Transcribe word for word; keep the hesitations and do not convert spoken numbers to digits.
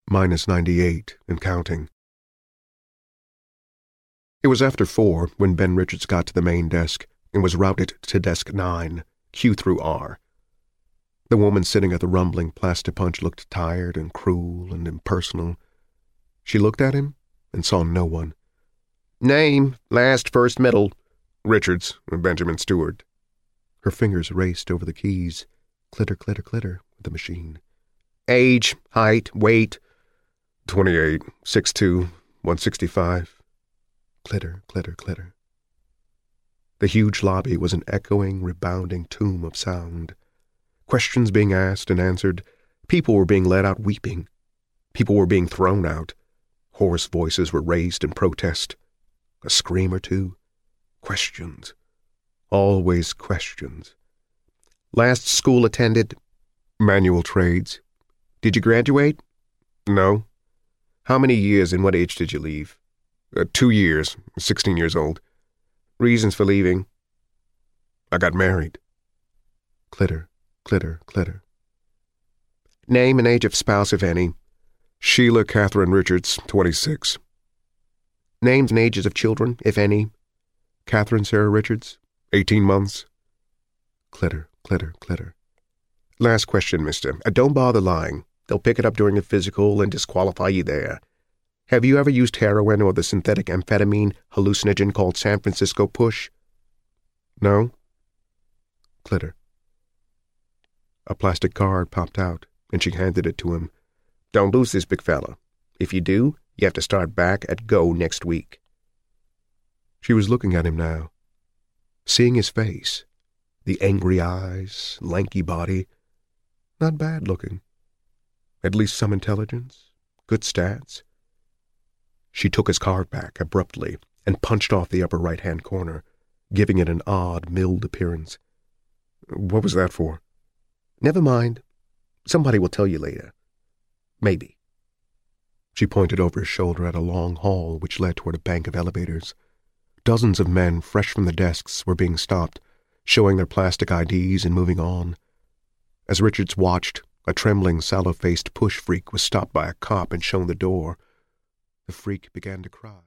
Minus ninety-eight and counting. It was after four when Ben Richards got to the main desk and was routed to desk nine, Q through R. The woman sitting at the rumbling Plastipunch looked tired and cruel and impersonal. She looked at him and saw no one. Name, last, first, middle. Richards, Benjamin Stewart. Her fingers raced over the keys. Clitter, clitter, clitter with the machine. Age, height, weight. twenty-eight, six two, one sixty-five. Clitter, clitter, clitter. The huge lobby was an echoing, rebounding tomb of sound. Questions being asked and answered. People were being led out weeping. People were being thrown out. Hoarse voices were raised in protest. A scream or two. Questions. Always questions. Last school attended? Manual trades. Did you graduate? No. How many years and what age did you leave? Uh, two years, sixteen years old. Reasons for leaving? I got married. Clitter, clitter, clitter. Name and age of spouse, if any. Sheila Catherine Richards, twenty-six. Names and ages of children, if any. Catherine Sarah Richards, eighteen months. Clitter, clitter, clitter. Last question, mister. Uh, don't bother lying. They'll pick it up during a physical and disqualify you there. Have you ever used heroin or the synthetic amphetamine hallucinogen called San Francisco Push? No. Clitter. A plastic card popped out, and she handed it to him. Don't lose this, big fella. If you do, you have to start back at go next week. She was looking at him now, seeing his face, the angry eyes, lanky body. Not bad looking. At least some intelligence, good stats. She took his card back abruptly and punched off the upper right-hand corner, giving it an odd, milled appearance. What was that for? Never mind. Somebody will tell you later. Maybe. She pointed over his shoulder at a long hall which led toward a bank of elevators. Dozens of men, fresh from the desks, were being stopped, showing their plastic I Ds and moving on. As Richards watched, a trembling, sallow-faced push freak was stopped by a cop and shown the door. The freak began to cry.